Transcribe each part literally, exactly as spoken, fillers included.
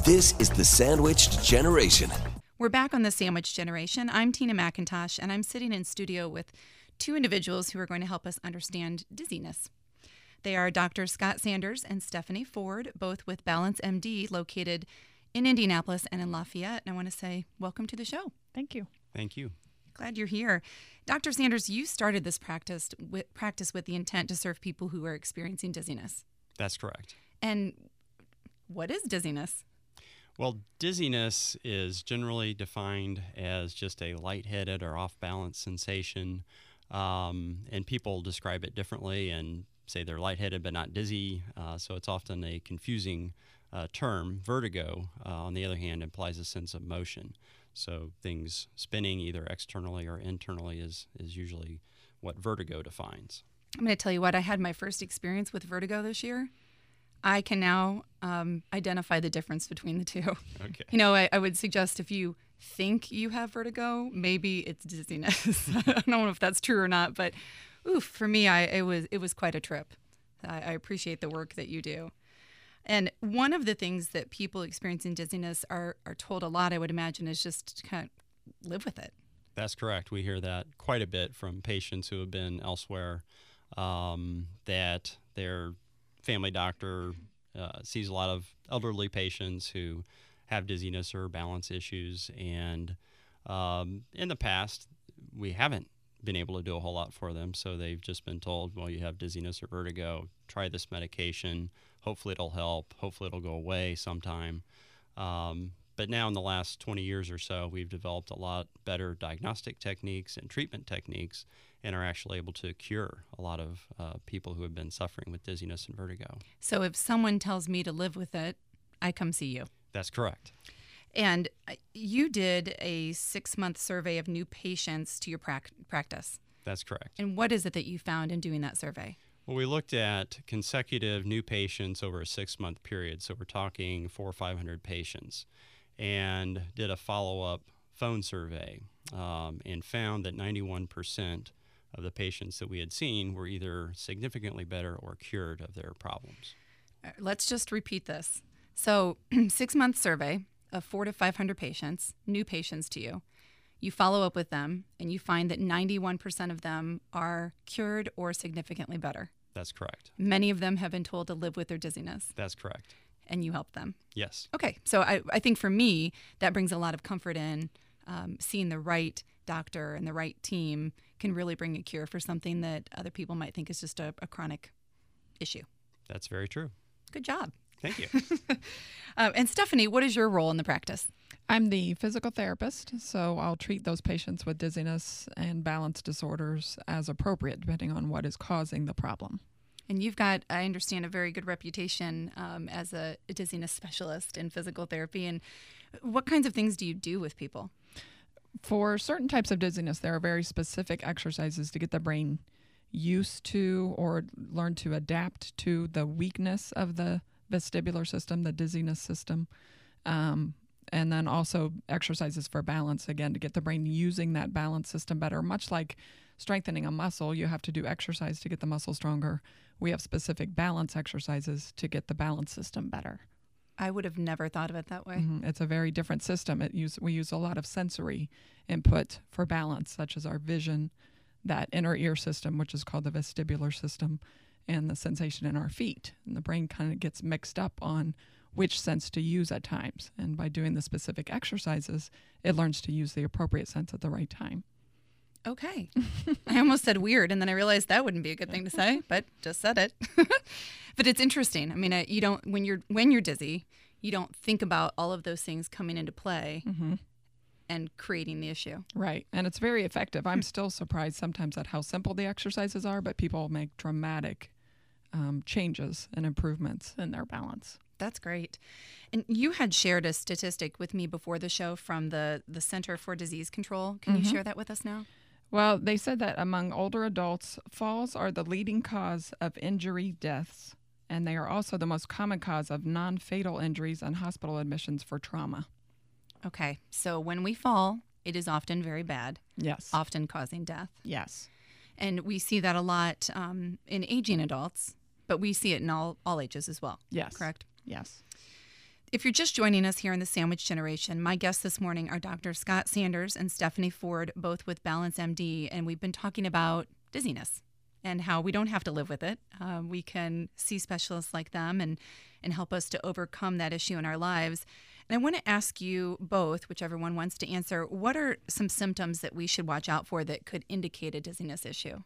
This is the Sandwiched Generation. We're back on the Sandwich Generation. I'm Tina McIntosh, and I'm sitting in studio with two individuals who are going to help us understand dizziness. They are Doctor Scott Sanders and Stephanie Ford, both with Balance M D, located in Indianapolis and in Lafayette. And I want to say welcome to the show. Thank you. Thank you. Glad you're here. Doctor Sanders, you started this practice with, practice with the intent to serve people who are experiencing dizziness. That's correct. And what is dizziness? Well, dizziness is generally defined as just a lightheaded or off-balance sensation, um, and people describe it differently and say they're lightheaded but not dizzy, uh, so it's often a confusing uh, term. Vertigo, uh, on the other hand, implies a sense of motion, so things spinning either externally or internally is, is usually what vertigo defines. I'm going to tell you what, I had my first experience with vertigo this year. I can now um, identify the difference between the two. Okay. You know, I, I would suggest if you think you have vertigo, maybe it's dizziness. I don't know if that's true or not, but oof, for me, I it was it was quite a trip. I, I appreciate the work that you do. And one of the things that people experiencing dizziness are are told a lot, I would imagine, is just to kind of live with it. That's correct. We hear that quite a bit from patients who have been elsewhere, um, that they're family doctor uh, sees a lot of elderly patients who have dizziness or balance issues, and um, in the past we haven't been able to do a whole lot for them, so they've just been told, well, you have dizziness or vertigo, try this medication, hopefully it'll help, hopefully it'll go away sometime. Um, but now in the last twenty years or so, we've developed a lot better diagnostic techniques and treatment techniques, and are actually able to cure a lot of uh, people who have been suffering with dizziness and vertigo. So if someone tells me to live with it, I come see you. That's correct. And you did a six-month survey of new patients to your prac- practice. That's correct. And what is it that you found in doing that survey? Well, we looked at consecutive new patients over a six-month period, so we're talking four or five hundred patients, and did a follow-up phone survey, um, and found that ninety-one percent of the patients that we had seen were either significantly better or cured of their problems. Let's just repeat this. So six-month survey of four to five hundred patients, new patients to you. You follow up with them, and you find that ninety-one percent of them are cured or significantly better. That's correct. Many of them have been told to live with their dizziness. That's correct. And you help them. Yes. Okay, so I, I think for me, that brings a lot of comfort in um, seeing the right doctor and the right team can really bring a cure for something that other people might think is just a, a chronic issue. That's very true. Good job. Thank you. uh, and Stephanie, what is your role in the practice? I'm the physical therapist, so I'll treat those patients with dizziness and balance disorders as appropriate, depending on what is causing the problem. And you've got, I understand, a very good reputation um, as a, a dizziness specialist in physical therapy. And what kinds of things do you do with people? For certain types of dizziness, there are very specific exercises to get the brain used to or learn to adapt to the weakness of the vestibular system, the dizziness system. Um, and then also exercises for balance, again, to get the brain using that balance system better. Much like strengthening a muscle, you have to do exercise to get the muscle stronger. We have specific balance exercises to get the balance system better. I would have never thought of it that way. Mm-hmm. It's a very different system. It use, we use a lot of sensory input for balance, such as our vision, that inner ear system, which is called the vestibular system, and the sensation in our feet. And the brain kind of gets mixed up on which sense to use at times. And by doing the specific exercises, it learns to use the appropriate sense at the right time. Okay. I almost said weird, and then I realized that wouldn't be a good thing to say, but just said it. But it's interesting. I mean, uh, you don't when you're when you're dizzy, you don't think about all of those things coming into play Mm-hmm. and creating the issue. Right. And it's very effective. I'm still surprised sometimes at how simple the exercises are, but people make dramatic um, changes and improvements in their balance. That's great. And you had shared a statistic with me before the show from the, the Center for Disease Control. Can Mm-hmm. you share that with us now? Well, they said that among older adults, falls are the leading cause of injury deaths, and they are also the most common cause of non-fatal injuries and hospital admissions for trauma. Okay. So when we fall, it is often very bad, Yes. often causing death. Yes. And we see that a lot um, in aging adults, but we see it in all, all ages as well. Yes. Correct? Yes. If you're just joining us here in the Sandwich Generation, my guests this morning are Doctor Scott Sanders and Stephanie Ford, both with Balance M D, and we've been talking about dizziness and how we don't have to live with it. Uh, we can see specialists like them and, and help us to overcome that issue in our lives. And I want to ask you both, whichever one wants to answer, what are some symptoms that we should watch out for that could indicate a dizziness issue?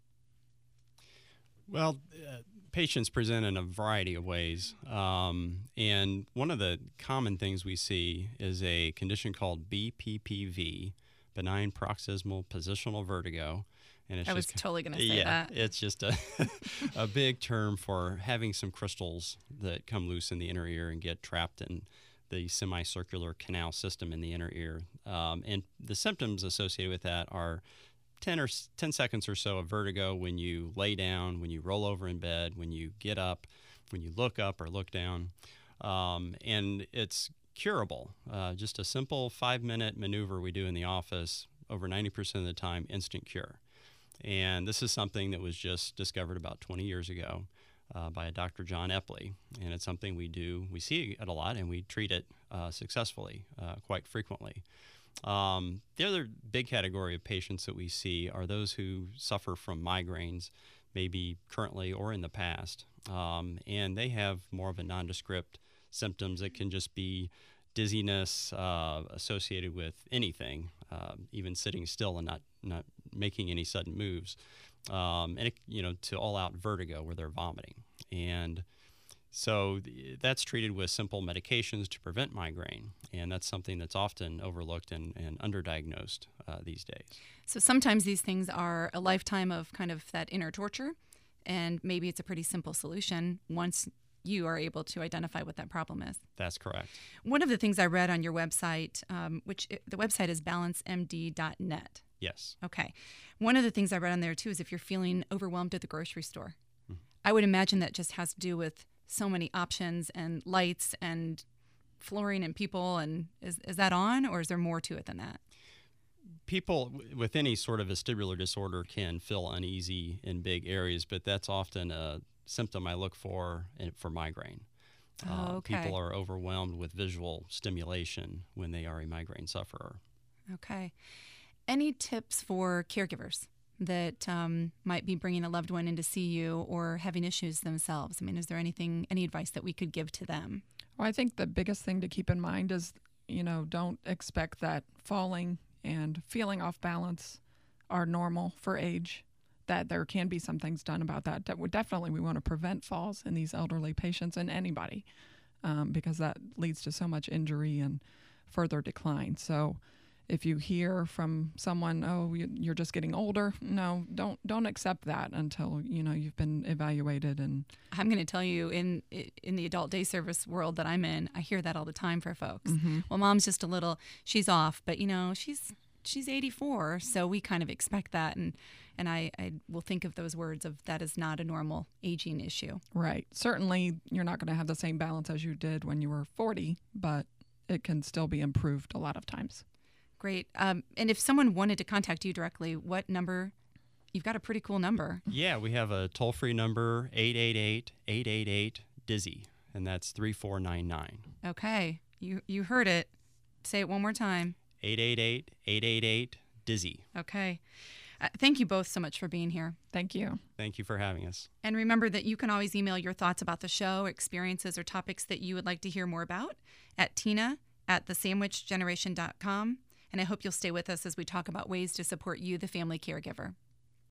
Well, uh, patients present in a variety of ways. Um, and one of the common things we see is a condition called B P P V, benign paroxysmal positional vertigo. And it's I was just, totally going to say yeah, that. It's just a, a big term for having some crystals that come loose in the inner ear and get trapped in the semicircular canal system in the inner ear. Um, and the symptoms associated with that are ten or ten seconds or so of vertigo when you lay down, when you roll over in bed, when you get up, when you look up or look down. Um, and it's curable. Uh, just a simple five-minute maneuver we do in the office, over ninety percent of the time, instant cure. And this is something that was just discovered about twenty years ago uh, by Doctor John Epley. And it's something we do, we see it a lot, and we treat it uh, successfully uh, quite frequently. Um, the other big category of patients that we see are those who suffer from migraines, maybe currently or in the past, um, and they have more of a nondescript symptoms that can just be dizziness uh, associated with anything, uh, even sitting still and not, not making any sudden moves, um, and it, you know, to all-out vertigo where they're vomiting. And so that's treated with simple medications to prevent migraine, and that's something that's often overlooked and, and underdiagnosed uh, these days. So sometimes these things are a lifetime of kind of that inner torture, and maybe it's a pretty simple solution once you are able to identify what that problem is. That's correct. One of the things I read on your website, um, which the website is balance m d dot net. Yes. Okay. One of the things I read on there, too, is if you're feeling overwhelmed at the grocery store. Mm-hmm. I would imagine that just has to do with so many options and lights and flooring and people. And is, is that on, or is there more to it than that? People with any sort of vestibular disorder can feel uneasy in big areas, but that's often a symptom I look for in, for migraine. Oh, uh, okay. People are overwhelmed with visual stimulation when they are a migraine sufferer. Okay. Any tips for caregivers that um, might be bringing a loved one in to see you or having issues themselves? I mean, is there anything, any advice that we could give to them? Well, I think the biggest thing to keep in mind is, you know, don't expect that falling and feeling off balance are normal for age, that there can be some things done about that. That would definitely, we want to prevent falls in these elderly patients and anybody um, because that leads to so much injury and further decline. So if you hear from someone, oh, you're just getting older, no, don't don't accept that until, you know, you've been evaluated. And I'm going to tell you, in in the adult day service world that I'm in, I hear that all the time for folks. Mm-hmm. Well, mom's just a little, she's off, but, you know, she's she's eighty-four, so we kind of expect that. And, and I, I will think of those words of that is not a normal aging issue. Right. Certainly, you're not going to have the same balance as you did when you were forty, but it can still be improved a lot of times. Great. Um, and if someone wanted to contact you directly, what number? You've got a pretty cool number. Yeah, we have a toll-free number, eight eight eight, eight eight eight, D I Z Z Y, and that's three four nine nine. Okay. You you heard it. Say it one more time. eight eight eight, eight eight eight, D I Z Y. Okay. Uh, thank you both so much for being here. Thank you. Thank you for having us. And remember that you can always email your thoughts about the show, experiences, or topics that you would like to hear more about at Tina at the sandwich generation dot com. And I hope you'll stay with us as we talk about ways to support you, the family caregiver.